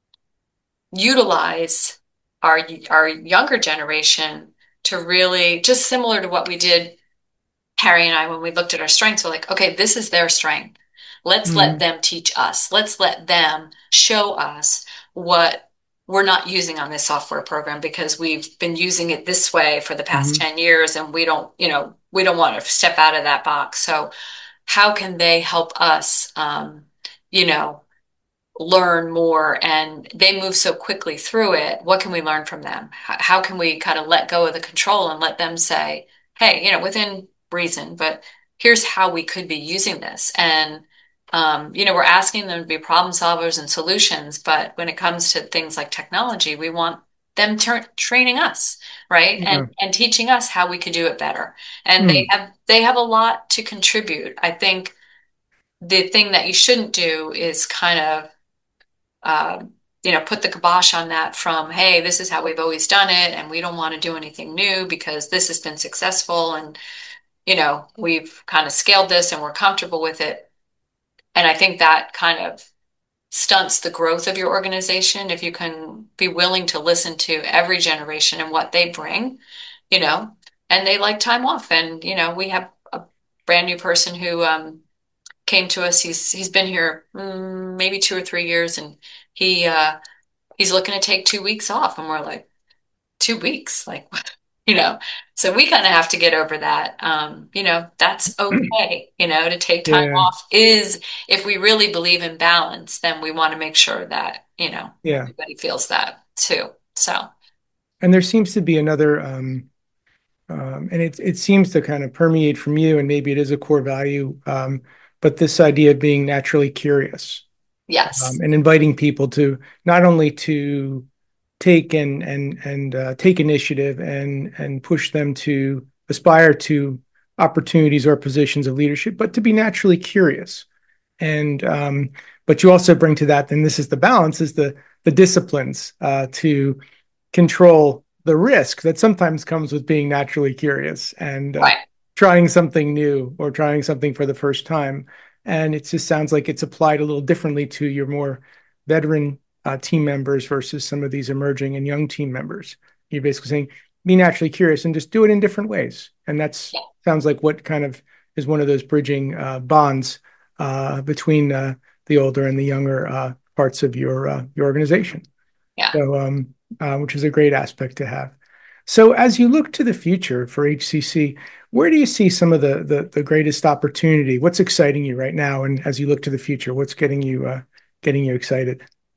utilize our our younger generation to really just similar to what we did, Harry and I, when we looked at our strengths. We're like, okay, this is their strength. Let's let Hmm. them teach us. Let's let them show us what we're not using on this software program because we've been using it this way for the past Hmm. ten years and we don't, you know, we don't want to step out of that box. So how can they help us, um, you know, learn more and they move so quickly through it. What can we learn from them? How, how can we kind of let go of the control and let them say, hey, you know, within reason, but here's how we could be using this. And Um, you know, we're asking them to be problem solvers and solutions, but when it comes to things like technology, we want them tra training us, right? And Yeah. and teaching us how we could do it better. And they Mm. have they have a lot to contribute. I think the thing that you shouldn't do is kind of um, you know, put the kibosh on that from, hey, this is how we've always done it, and we don't want to do anything new because this has been successful, and you know, we've kind of scaled this and we're comfortable with it. And I think that kind of stunts the growth of your organization if you can be willing to listen to every generation and what they bring, you know, and they like time off. And, you know, we have a brand new person who um, came to us. He's he's been here mm, maybe two or three years, and he uh, he's looking to take two weeks off, and we're like, two weeks, like, you know. So we kind of have to get over that. Um, you know, that's okay. You know, to take time Yeah. off is, if we really believe in balance, then we want to make sure that, you know, Yeah. everybody feels that too. So And there seems to be another, um, um, and it it seems to kind of permeate from you, and maybe it is a core value, um, but this idea of being naturally curious, um, yes, and inviting people to not only to take and and and uh, take initiative and and push them to aspire to opportunities or positions of leadership, but to be naturally curious. And um, but you also bring to that, then this is the balance, is the the disciplines uh, to control the risk that sometimes comes with being naturally curious and uh, right. trying something new or trying something for the first time. And it just sounds like it's applied a little differently to your more veteran uh, team members versus some of these emerging and young team members. You're basically saying, be naturally curious and just do it in different ways. And that's Yeah, sounds like what kind of is one of those bridging uh, bonds uh, between uh, the older and the younger uh, parts of your uh, your organization. yeah. So, um, uh, which is a great aspect to have. So, as you look to the future for H C C, where do you see some of the the, the greatest opportunity? What's exciting you right now, and as you look to the future, what's getting you uh, getting you excited?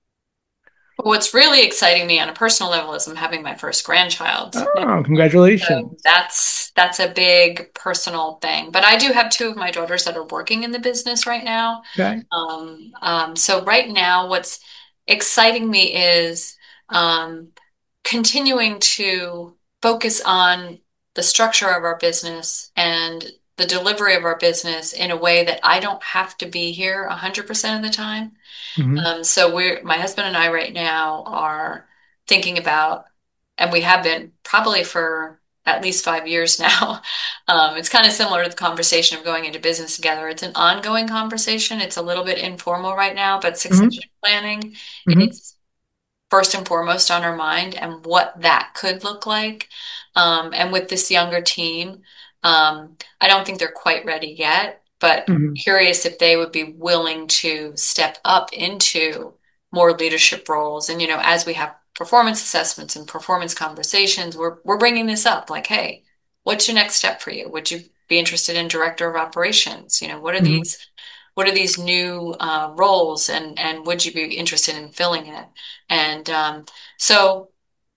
What's really exciting me on a personal level is I'm having my first grandchild. Oh, So congratulations! that's that's a big personal thing. But I do have two of my daughters that are working in the business right now. Okay. Um, um, so right now, what's exciting me is um, continuing to focus on the structure of our business and the delivery of our business in a way that I don't have to be here one hundred percent of the time. Mm-hmm. Um, so we're, my husband and I right now are thinking about, and we have been probably for at least five years now. Um, it's kind of similar to the conversation of going into business together. It's an ongoing conversation. It's a little bit informal right now, but Mm-hmm. succession planning Mm-hmm. is first and foremost on our mind, and what that could look like. Um, and with this younger team, um, I don't think they're quite ready yet, but Mm-hmm. curious if they would be willing to step up into more leadership roles. And, you know, as we have performance assessments and performance conversations, we're, we're bringing this up like, hey, what's your next step for you? Would you be interested in director of operations? You know, what are Mm-hmm. these what are these new uh, roles, and and would you be interested in filling it? And um, so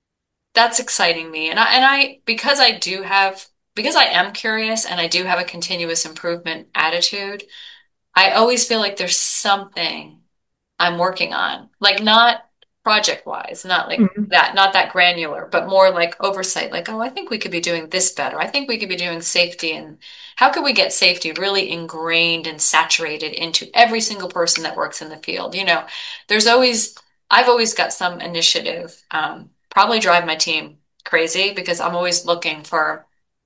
that's exciting me. And I and I because I do have because I am curious and I do have a continuous improvement attitude, I always feel like there's something I'm working on. Like, not project wise, not like Mm-hmm. that, not that granular, but more like oversight. Like, oh, I think we could be doing this better. I think we could be doing safety. And how could we get safety really ingrained and saturated into every single person that works in the field? You know, there's always, I've always got some initiative, um, probably drive my team crazy because I'm always looking for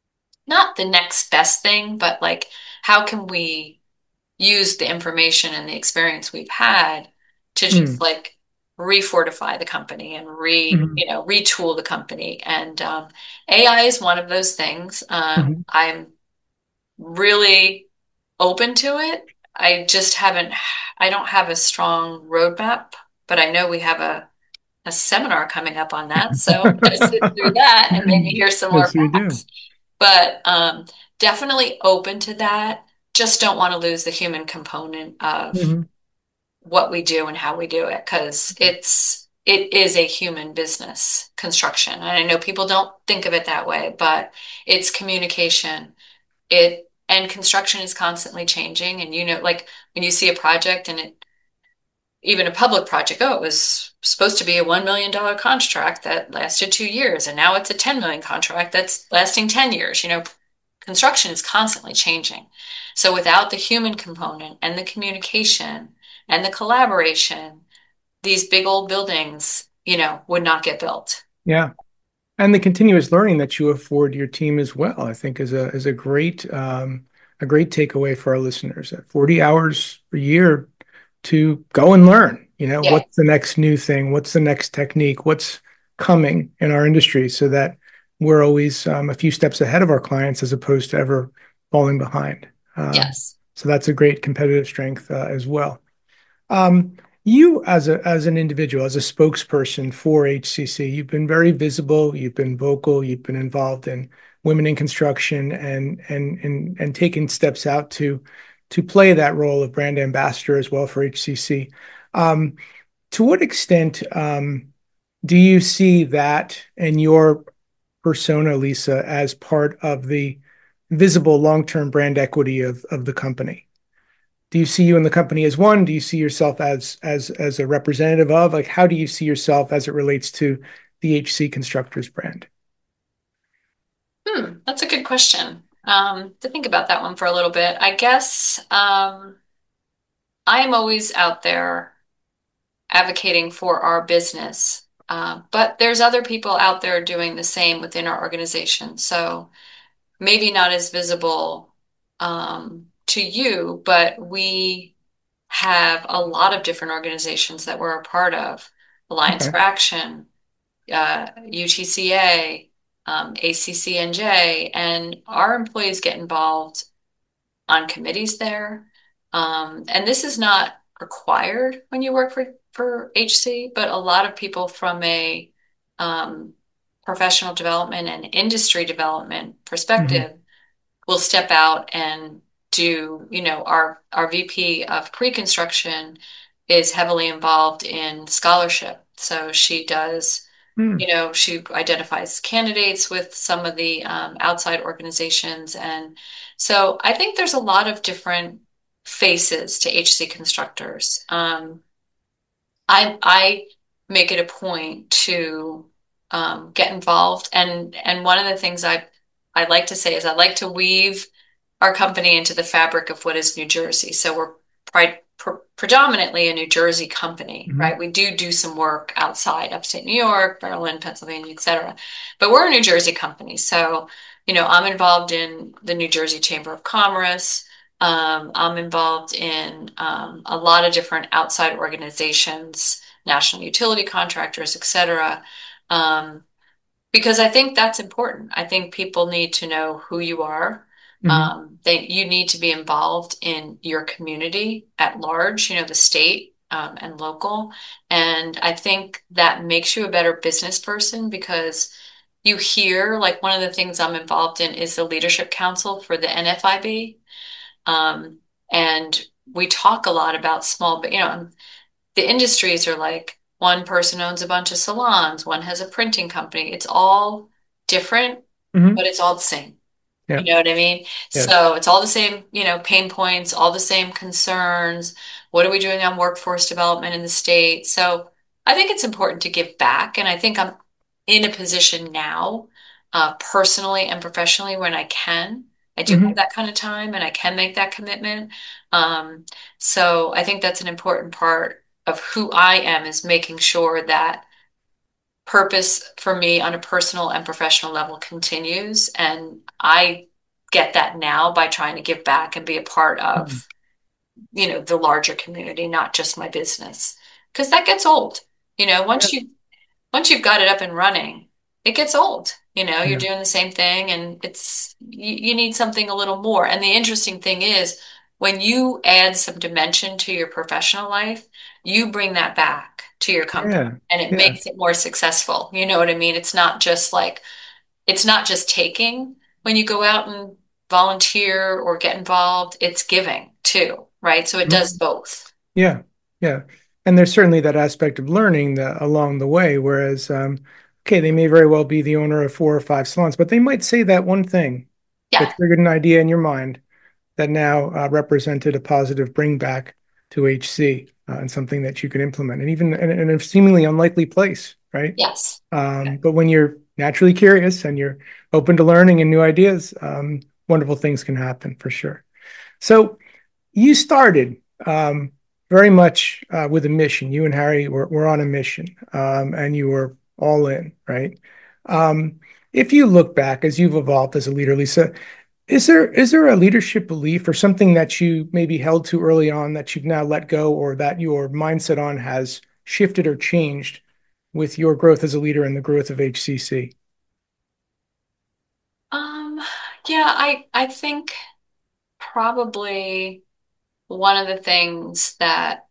not the next best thing, but like, how can we use the information and the experience we've had to just like refortify the company and re, Mm-hmm. you know, retool the company. And um, A I is one of those things. Um, Mm-hmm. I'm really open to it. I just haven't, I don't have a strong roadmap, but I know we have a, a seminar coming up on that. So I'm going to sit through that and maybe hear some more Yes, we do. facts. But um, definitely open to that. Just don't want to lose the human component of Mm-hmm. what we do and how we do it, because it's it is a human business, construction. And I know people don't think of it that way, but it's communication. It and construction is constantly changing. And you know, like when you see a project and it, even a public project, oh, it was supposed to be a one million dollar contract that lasted two years, and now it's a ten million contract that's lasting ten years. You know, construction is constantly changing. So without the human component and the communication and the collaboration, these big old buildings, you know, would not get built. Yeah. And the continuous learning that you afford your team as well, I think is a is a great um, a great takeaway for our listeners. At forty hours a year to go and learn, you know, Yeah. what's the next new thing? What's the next technique? What's coming in our industry so that we're always um, a few steps ahead of our clients as opposed to ever falling behind. Um, Yes. so that's a great competitive strength uh, as well. Um, you as a as an individual, as a spokesperson for H C C, you've been very visible, you've been vocal, you've been involved in women in construction and and and and taken steps out to to play that role of brand ambassador as well for H C C. Um, to what extent um, do you see that and your persona, Lisa, as part of the visible long-term brand equity of of the company? Do you see you in the company as one? Do you see yourself as as as a representative of? Like, how do you see yourself as it relates to the H C Constructors brand? Hmm, that's a good question. Um, to think about that one for a little bit. I guess um, I am always out there advocating for our business, uh, but there's other people out there doing the same within our organization. So maybe not as visible um, to you, but we have a lot of different organizations that we're a part of. Alliance Okay. for Action, uh, U T C A, um, A C C N J, and our employees get involved on committees there. Um, and this is not required when you work for, for H C, but a lot of people from a um, professional development and industry development Hmm. perspective will step out and do, you know, our our V P of pre-construction is heavily involved in scholarship. So she does, Mm. you know, she identifies candidates with some of the um, outside organizations. And so I think there's a lot of different faces to H C constructors. Um, I I make it a point to um, get involved, and and one of the things I I like to say is I like to weave our company into the fabric of what is New Jersey. So we're pri pre predominantly a New Jersey company, Hmm. right? We do do some work outside upstate New York, Maryland, Pennsylvania, et cetera. But we're a New Jersey company. So, you know, I'm involved in the New Jersey Chamber of Commerce. Um, I'm involved in um, a lot of different outside organizations, national utility contractors, et cetera. Um, because I think that's important. I think people need to know who you are. Hmm. Um, they, you need to be involved in your community at large, you know, the state um, and local. And I think that makes you a better business person because you hear, like one of the things I'm involved in is the Leadership Council for the N F I B. Um, and we talk a lot about small, you know, the industries are like one person owns a bunch of salons, one has a printing company. It's all different, Hmm. but it's all the same. Yeah. You know what I mean? Yes. So it's all the same, you know, pain points, all the same concerns. What are we doing on workforce development in the state? So I think it's important to give back. And I think I'm in a position now, uh, personally and professionally, when I can. I do have Hmm. that kind of time and I can make that commitment. Um, so I think that's an important part of who I am is making sure that purpose for me on a personal and professional level continues. And I get that now by trying to give back and be a part of, you know, the larger community, not just my business. Because that gets old. You know, Yeah. once you once you've got it up and running, it gets old. You know, you're Yeah. doing the same thing and it's you, you need something a little more. And the interesting thing is when you add some dimension to your professional life, you bring that back to your company Yeah. and it Yeah. makes it more successful. You know what I mean? It's not just like it's not just taking when you go out and volunteer or get involved, it's giving too, right? So it does Mhm. both. Yeah. Yeah. And there's certainly that aspect of learning that along the way, whereas, um, okay, they may very well be the owner of four or five salons, but they might say that one thing that Yeah. triggered an idea in your mind that now uh, represented a positive bring back to H C uh, and something that you could implement, and even in, in a seemingly unlikely place, right? Yes. Um, but when you're naturally curious and you're open to learning and new ideas, um, wonderful things can happen for sure. So you started um, very much uh, with a mission. You and Harry were, were on a mission, um, and you were all in, right? Um, if you look back as you've evolved as a leader, Lisa, is there is there a leadership belief or something that you maybe held to early on that you've now let go, or that your mindset on has shifted or changed with your growth as a leader and the growth of H C C? Um, yeah, I I think probably one of the things that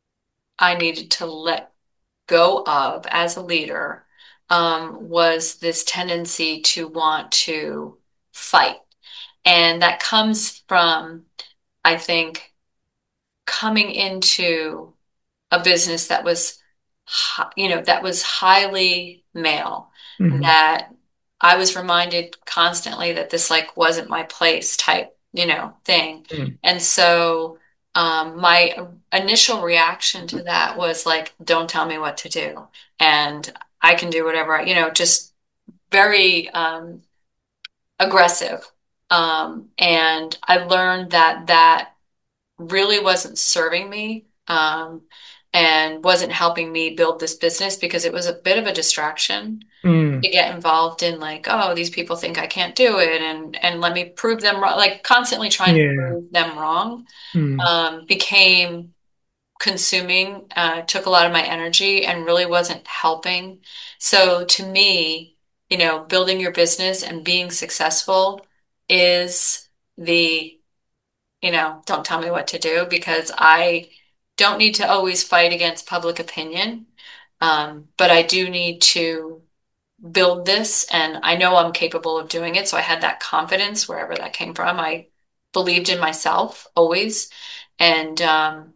I needed to let go of as a leader um, was this tendency to want to fight. And that comes from, I think, coming into a business that was, you know, that was highly male, Hmm. that I was reminded constantly that this like wasn't my place type, you know, thing. Mm. And so um, my initial reaction to that was like, don't tell me what to do. And I can do whatever I, you know, just very um, aggressive. Um, and I learned that that really wasn't serving me um, and wasn't helping me build this business because it was a bit of a distraction Mm. to get involved in like, oh, these people think I can't do it and and let me prove them wrong, like constantly trying to Yeah. prove them wrong Mm. um, became consuming, uh, took a lot of my energy and really wasn't helping. So to me, you know, building your business and being successful is the you know, don't tell me what to do because I don't need to always fight against public opinion. Um, but I do need to build this, and I know I'm capable of doing it. So I had that confidence wherever that came from. I believed in myself always. And um,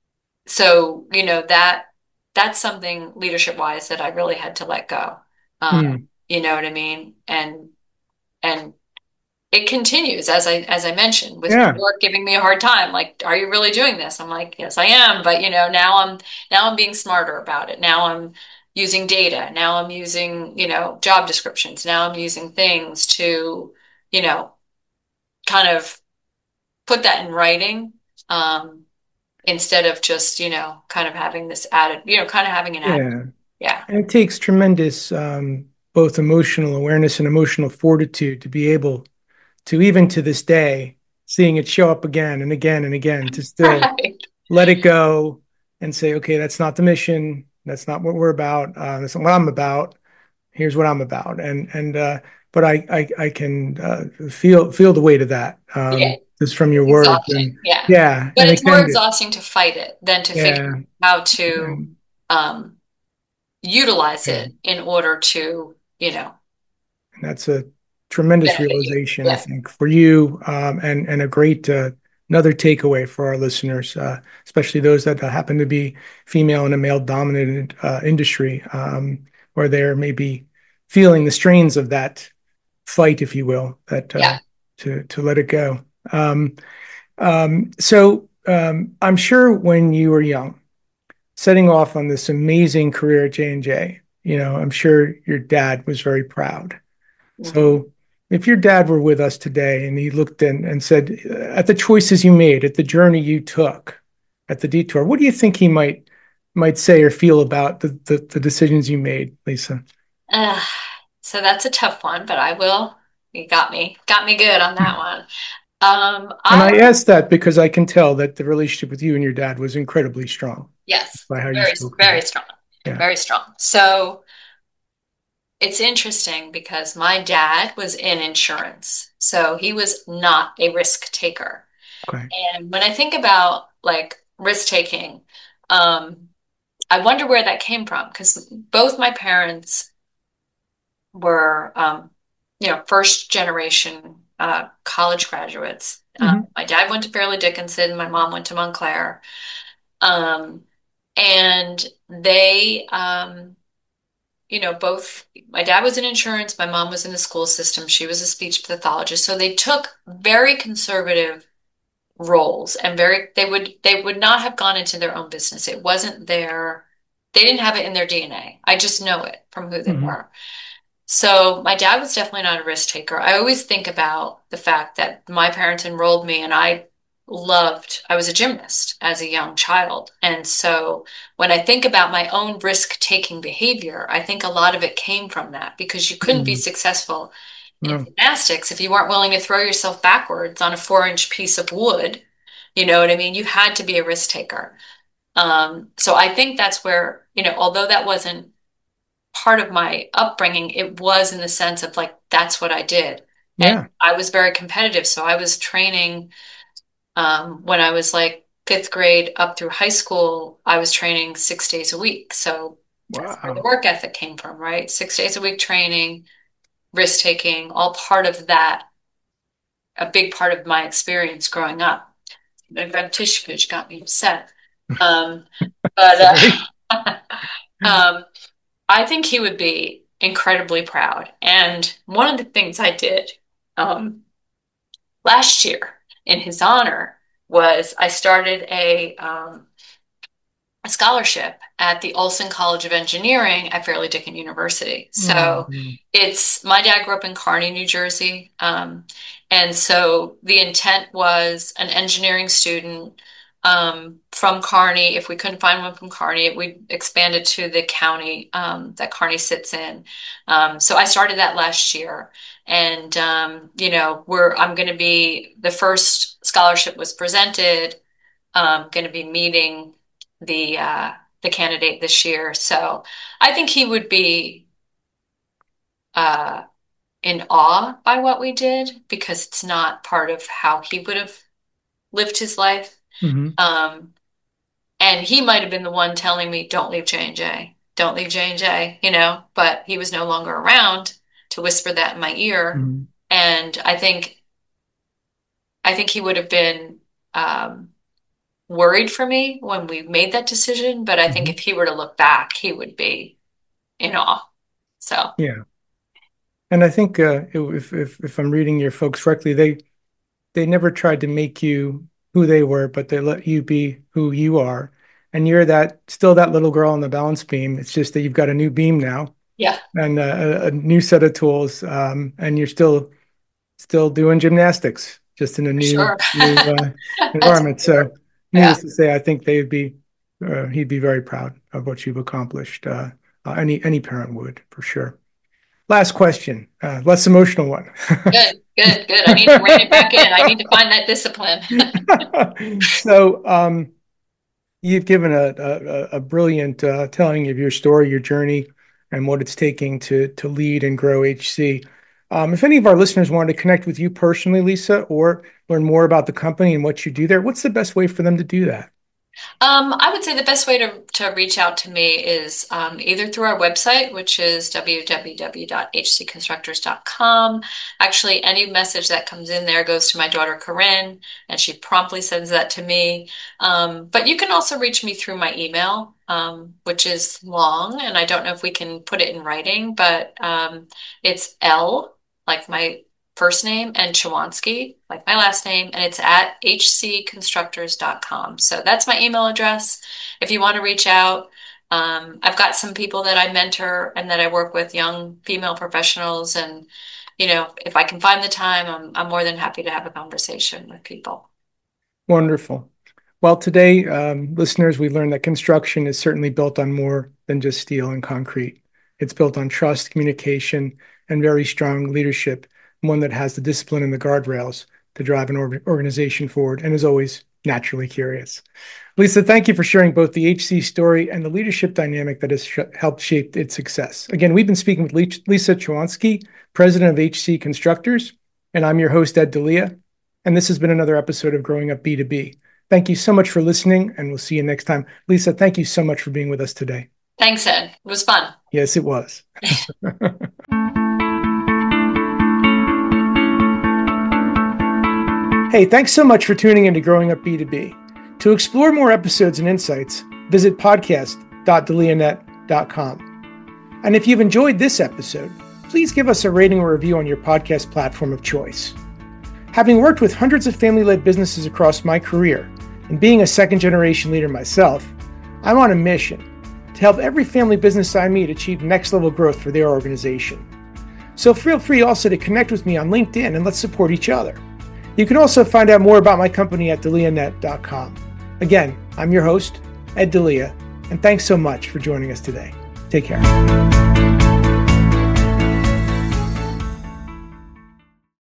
so, you know, that that's something leadership wise that I really had to let go. Um, Mm. you know what I mean? And and it continues as I as I mentioned with New Yeah. York giving me a hard time. Like, are you really doing this? I'm like, yes, I am. But you know, now I'm now I'm being smarter about it. Now I'm using data. Now I'm using, you know, job descriptions. Now I'm using things to, you know, kind of put that in writing, um, instead of just, you know, kind of having this added, you know, kind of having an added. Yeah. Yeah. And it takes tremendous um, both emotional awareness and emotional fortitude to be able to, even to this day, seeing it show up again and again and again, to still Right. let it go and say, okay, that's not the mission. That's not what we're about. Uh, that's not what I'm about. Here's what I'm about. And and uh, but I I, I can uh, feel feel the weight of that Yeah. um, just from your It's words. exhausting. And Yeah. yeah, But and it's it more can be. exhausting to fight it than to figure Yeah. out how to And, um, utilize yeah. it in order to, you know, And that's a tremendous benefit you. realization, I Yeah. think, for you, um, and and a great uh, another takeaway for our listeners, uh, especially those that happen to be female in a male-dominated uh, industry, um, where they're maybe feeling the strains of that fight, if you will, that uh, Yeah. to to let it go. Um, um, so um, I'm sure when you were young, setting off on this amazing career at J and J, you know, I'm sure your dad was very proud. Hmm. So if your dad were with us today and he looked in and said, at the choices you made, at the journey you took, at the detour, what do you think he might might say or feel about the the, the decisions you made, Lisa? Uh, so that's a tough one, but I will. You got me. Got me good on that one. Um, And I, I ask that because I can tell that the relationship with you and your dad was incredibly strong yes, by how you very, spoke of very it. strong. Yeah. Very strong. So it's interesting because my dad was in insurance. So he was not a risk taker. Okay. And when I think about like risk taking, um, I wonder where that came from because both my parents were, um, you know, first generation uh, college graduates. Uh, Hmm. my dad went to Fairleigh Dickinson, my mom went to Montclair. Um, and they, um, you know, both, my dad was in insurance, my mom was in the school system, she was a speech pathologist. So they took very conservative roles, and very they would they would not have gone into their own business. It wasn't their they didn't have it in their D N A. I just know it from who they Hmm. were. So my dad was definitely not a risk taker. I always think about the fact that my parents enrolled me, and I loved, I was a gymnast as a young child. And so when I think about my own risk taking behavior, I think a lot of it came from that, because you couldn't be Hmm. successful in No. gymnastics if you weren't willing to throw yourself backwards on a four inch piece of wood. You know what I mean? You had to be a risk taker. Um, so I think that's where, you know, although that wasn't part of my upbringing, it was in the sense of like, that's what I did. And Yeah. I was very competitive. So I was training um, when I was like fifth grade up through high school, I was training six days a week. So that's where the Wow. work ethic came from, right? Six days a week training, risk taking, all part of that, a big part of my experience growing up. That tissue coach got me upset. Um, but Sorry. uh, um, I think he would be incredibly proud. And one of the things I did um, last year in his honor was I started a um, a scholarship at the Olson College of Engineering at Fairleigh Dickinson University. So Hmm. it's my dad grew up in Kearney, New Jersey. Um, and so the intent was an engineering student um, from Kearney. If we couldn't find one from Kearney, we expanded to the county um, that Kearney sits in. Um, so I started that last year. And, um, you know, we're, I'm going to be, the first scholarship was presented, um, going to be meeting the uh, the candidate this year. So I think he would be uh, in awe by what we did, because it's not part of how he would have lived his life. Hmm. Um, and he might have been the one telling me, "Don't leave J and J, don't leave J and J," you know. But he was no longer around to whisper that in my ear, Hmm. and I think I think he would have been. Um, worried for me when we made that decision, but I think Hmm. if he were to look back, he would be in awe. So, Yeah. And I think uh, if, if if I'm reading your folks correctly, they they never tried to make you who they were, but they let you be who you are. And you're that still that little girl on the balance beam. It's just that you've got a new beam now yeah, and uh, a, a new set of tools, um, and you're still still doing gymnastics, just in a for new sure. new uh, That's environment. for sure. So, Yeah, needless to say, I think they'd be uh, he'd be very proud of what you've accomplished. Uh, uh, any any parent would, for sure. Last question, uh, less emotional one. good, good, good. I need to rein it back in. I need to find that discipline. So, um, you've given a a, a brilliant uh, telling of your story, your journey, and what it's taking to to lead and grow H C. Um, if any of our listeners wanted to connect with you personally, Lisa, or learn more about the company and what you do there, what's the best way for them to do that? Um, I would say the best way to, to reach out to me is um, either through our website, which is w w w dot h c constructors dot com. Actually, any message that comes in there goes to my daughter Corinne, and she promptly sends that to me. Um, but you can also reach me through my email, um, which is long, and I don't know if we can put it in writing, but um, it's L, like my first name, and Chawansky, like my last name, and it's at h c constructors dot com. So that's my email address. If you want to reach out, um, I've got some people that I mentor and that I work with, young female professionals, and you know, if I can find the time, I'm I'm more than happy to have a conversation with people. Wonderful. Well, today, um, listeners, we learned that construction is certainly built on more than just steel and concrete. It's built on trust, communication, and very strong leadership, one that has the discipline and the guardrails to drive an or organization forward and is always naturally curious. Lisa, thank you for sharing both the H C story and the leadership dynamic that has sh helped shape its success. Again, we've been speaking with Lisa Chawansky, president of H C Constructors, and I'm your host, Ed D'Elia. And this has been another episode of Growing Up B two B. Thank you so much for listening, and we'll see you next time. Lisa, thank you so much for being with us today. Thanks, Ed. It was fun. Yes, it was. Hey, thanks so much for tuning into Growing Up B two B. To explore more episodes and insights, visit podcast dot delianet dot com. And if you've enjoyed this episode, please give us a rating or review on your podcast platform of choice. Having worked with hundreds of family-led businesses across my career and being a second-generation leader myself, I'm on a mission to help every family business I meet achieve next-level growth for their organization. So feel free also to connect with me on LinkedIn and let's support each other. You can also find out more about my company at delia net dot com. Again, I'm your host, Ed Delia, and thanks so much for joining us today. Take care.